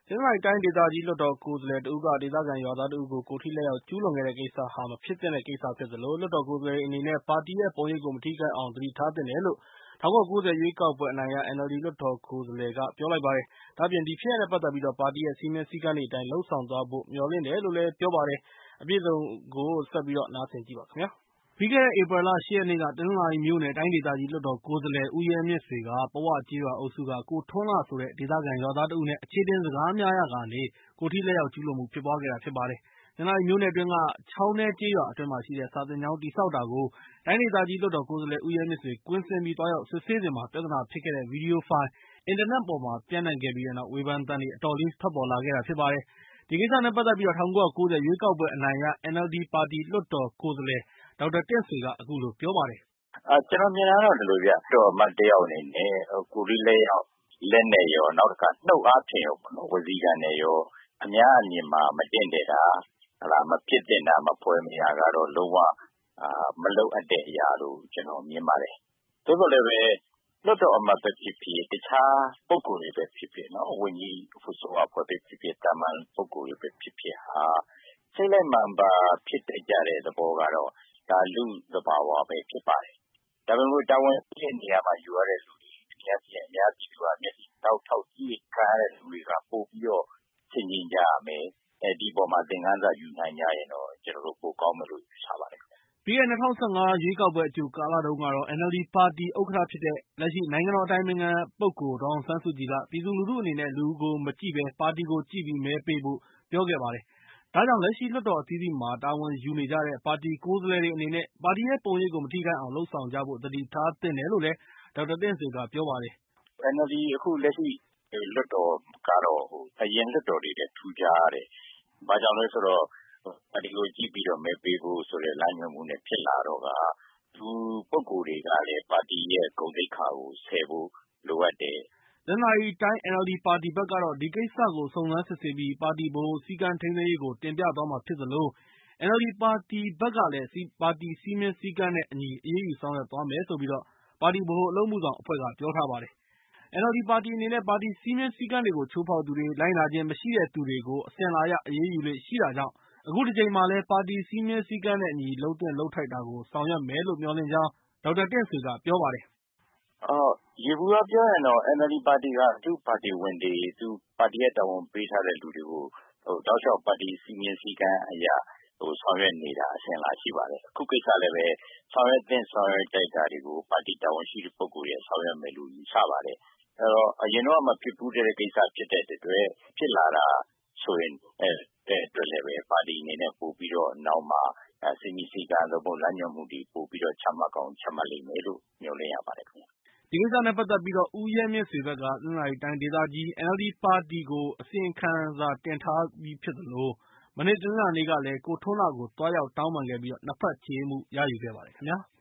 တနင်္သာရီတိုင်းဒေသကြီးလွှတ်တော်ကိုယ်စားလှယ်တဦးကဒေသခံရွာသားတဦးကိုကိုယ်ထိလက်ရောက်ကျူးလွန်ခဲ့တဲ့ကိစ္စဟာမဖြစ်သင့်တဲ့ကိစ္စဖြစ်သလိုလွှတ်တော်ကိုယ်စားလှယ်တွေအနေနဲ့ပါတီရဲ့ပုံရိပ်ကိုမထိခိုက်အောင်သတိထားသင့်တယ်လို့1990ရွေးကောက်ပွဲအနိုင်ရ NLD လွှတ်တော်ကိုယ်စားလှယ်ကပြောလိုက်ပါတယ်။ဒါ့အပြင်ဒီဖြစ်ရပ်နဲ့ပတ်သက်ပြီးပါတီရဲ့စည်းမျဉ်းစည်းကမ်းတွေအတိုင်းလုပ်ဆောင်သွားဖို့မျှော်လင့်တယ်လို့လည်းပြောပါတယ်။အပြည့်အစုံကိုဆက်ပြီးနားဆင်ကြည့်ပါခင်ဗျာ။ပြီးခဲ့တဲ့ဧပြီလ 8 ရက်နေ့ကတနင်္သာရီမြို့နယ်တိုင်းဒေသကြီးလွှတ်တော်ကိုယ်စားလှယ်ဦးရဲမြင့်ဆွေကပဝကျေးရွာအုပ်စုကကိုထွန်းလှဆိုတဲ့ဒေသခံရွာသားတဦးနဲ့အခြေအတင်စကားများရာကနေကိုထိလက်ရောက်ကျူးလွန်မှုဖြစ်ပွားခဲ့တာဖြစ်ပါတယ်။တနင်္သာရီမြို့နယ်အတွင်းကချောင်းထဲကျေးရွာအတွင်းမှာရှိတဲ့စာသင်ကျောင်းတည်ဆောက်တာကိုတိုင်းဒေသကြီးလွှတ်တော်ကိုယ်စားလှယ်ဦးရဲမြင့်ဆွေကွင်းဆင်းပြီးသွားရောက်စစ်ဆေးစဉ်မှာပြဿနာဖြစ်ခဲ့တဲ့ဗီဒီယိုဖိုင်အင်တာနက်ပေါ်မှာပျံ့နှံ့ခဲ့ပြီးတဲ့နောက်ဝေဖန်သံတွေအတော်လေးထွက်ပေါ်လာခဲ့တာဖြစ်ပါတယ်။ဒီကိစ္စနဲ့ပတ်သက်ပြီး1990ရွေးကောက်ပွဲအနိုင်ရ NLD ပါတီလွှတ်တော်ကိုယ်စားလှယ်ဒေါက်တာတင့်ဆွေကအခုလိုပြောပါတယ်။ကျွန်တော်မြင်တာတော့ဒီလိုဗျ။တော့အမတ်တယောက်အနေနဲ့ကိုရီးလက်ရောက်လက်နဲ့ရောနောက်တစ်ခါနှုတ်အားဖြင့်ရောပေါ့နော်ဝစီကံနဲ့ရောအများအမြင်မှာမတင်တဲ့တာမဖြစ်တင်တာမပွဲမရကတော့လုံးဝမလုံအပ်တဲ့အရာလို့ကျွန်တော်မြင်ပါတယ်။သို့တော်လည်းပဲလွှတ်တော်အမတ်ပဲဖြစ်ဖြစ်တခြားပုဂ္ဂိုလ်တွေပဲဖြစ်ဖြစ်နော်ဝန်ကြီးအဖွဲ့ဆိုအဖွဲ့ပဲဖြစ်ဖြစ်တာမန်ပုဂ္ဂိုလ်တွေပဲဖြစ်ဖြစ်ဟာစိတ်လိုက်မှန်ပါဖြစ်တတ်ကြတဲ့သဘောကတော့ဒါလူသဘာဝပဲဖြစ်ပါတယ်။ဒါပေမဲ့တာဝန်ရှိတဲ့နေရာမှာယူရတဲ့လူတွေအများကြီးကမျက်စိတောက်ထောက်ကြည့်ခံရတဲ့လူတွေကပို့ပြီးတော့ဆင်ခြင်ကြရမယ်။ဒီပေါ်မှာသင်ခန်းစာယူနိုင်ကြရင်တော့ကျွန်တော်တို့ပိုကောင်းမယ်လို့ယူဆပါတယ်။ပြီးခဲ့တဲ့2015ရွေးကောက်ပွဲအကြိုကာလတုန်းကတော့ NLD ပါတီဥက္ကဋ္ဌဖြစ်တဲ့လက်ရှိနိုင်ငံတော်အတိုင်ပင်ခံပုဂ္ဂိုလ်ဒေါ်အောင်ဆန်းစုကြည်ကပြည်သူလူထုအနေနဲ့လူကိုမကြည့်ဘဲပါတီကိုကြည့်ပြီးမဲပေးဖို့ပြောခဲ့ပါတယ်။ဒါကြောင့်လက်ရှိလွှတ်တော်အသီးသီးမှာတာဝန်ယူနေကြတဲ့ပါတီကိုယ်စားလှယ်တွေအနေနဲ့ပါတီရဲ့ပုံရိပ်ကိုမထိခိုက်အောင်လုပ်ဆောင်ကြဖို့သတိထားသင့်တယ်လို့လည်းဒေါက်တာတင့်ဆွေကပြောပါတယ်။ NLD အခုလက်ရှိလွှတ်တော်ကတော့အရင်လွှတ်တော်တွေနဲ့ထူးခြားတယ်။ဘာကြောင့်လဲဆိုတော့ပါတီကိုကြည့်ပြီးတော့မဲပေးဖို့ဆိုတဲ့လမ်းညွှန်မှုနဲ့ဖြစ်လာတော့ကသူပုဂ္ဂိုလ်တွေကလည်းပါတီရဲ့ဂုဏ်သိက္ခာကိုဆယ်ဖို့လိုအပ်တယ်။တနင်္သာရီတိုင်း NLD ပါတီဘက်ကတော့ဒီကိစ္စကိုစုံစမ်းစစ်ဆေးပြီးပါတီဗဟိုစည်းကမ်းထိန်းသိမ်းရေးကိုတင်ပြသွားမှာဖြစ်သလို NLD ပါတီဘက်ကလည်းပါတီစည်းမျဉ်းစည်းကမ်းနဲ့အညီအရေးယူဆောင်ရွက်သွားမယ်လို့ပါတီဗဟိုအလုပ်အမှုဆောင်အဖွဲ့ကပြောထားပါတယ်။ NLD ပါတီအနေနဲ့ပါတီစည်းမျဉ်းစည်းကမ်းတွေကိုချိုးဖောက်သူတွေလိုက်နာခြင်းမရှိတဲ့သူတွေကိုအစဉ်အလာအရအရေးယူလေ့ရှိတာကြောင့်အခုတစ်ကြိမ်မှာလည်းပါတီစည်းမျဉ်းစည်းကမ်းနဲ့အညီလုပ်သင့်လုပ်ထိုက်တာကိုဆောင်ရွက်မယ်လို့မျှော်လင့်ကြောင်းဒေါက်တာတင့်ဆွေကပြောပါတယ်။ယေဘုယျပြောရင်တော့ NLD ပါတီကသူ့ပါတီဝင်တွေသူပါတီရဲ့တာဝန်ပေးထားတဲ့လူတွေကိုတောက်လျှောက်ပါတီစည်းမျဉ်းစည်းကမ်းအရာဆောင်ရွက်နေတာအစဉ်အလာရှိပါတယ်။အခုကိစ္စလည်းပဲဆောင်ရွက်သင့်ဆောင်ရွက်ထိုက်တာတွေကိုပါတီတာဝန်ရှိတဲ့ပုဂ္ဂိုလ်တွေဆောင်ရွက်မယ်လို့ယူဆပါတယ်။အဲတော့အရင်တော့မဖြစ်ဘူးတဲ့ကိစ္စဖြစ်တဲ့အတွက်ဖြစ်လာတာဆိုရင်အတွက်လည်းပဲပါတီအနေနဲ့ပို့ပြီးတော့နောက်မှာစည်းမျဉ်းစည်းကမ်းလမ်းညွှန်မှုတွေပို့ပြီးတော့ချမှတ်ကောင်းချမှတ်လိမ့်မယ်လို့မျှော်လင့်ရပါတယ်ခင်ဗျ။ဒီကိစ္စနဲ့ပတ်သက်ပြီးဦးရဲမြင့်ဆွေဘက်ကတနင်္သာရီတိုင်းဒေသကြီး NLD ပါတီကိုအစီရင်ခံစာတင်ထားပြီးဖြစ်သလိုမနေ့တနင်္လာနေ့ကလည်းကိုထွန်းလှကိုသွားရောက်တောင်းပန်ခဲ့ပြီးနှစ်ဖက်ကြေအေးမှုရယူခဲ့ပါတယ်ခင်ဗျာ။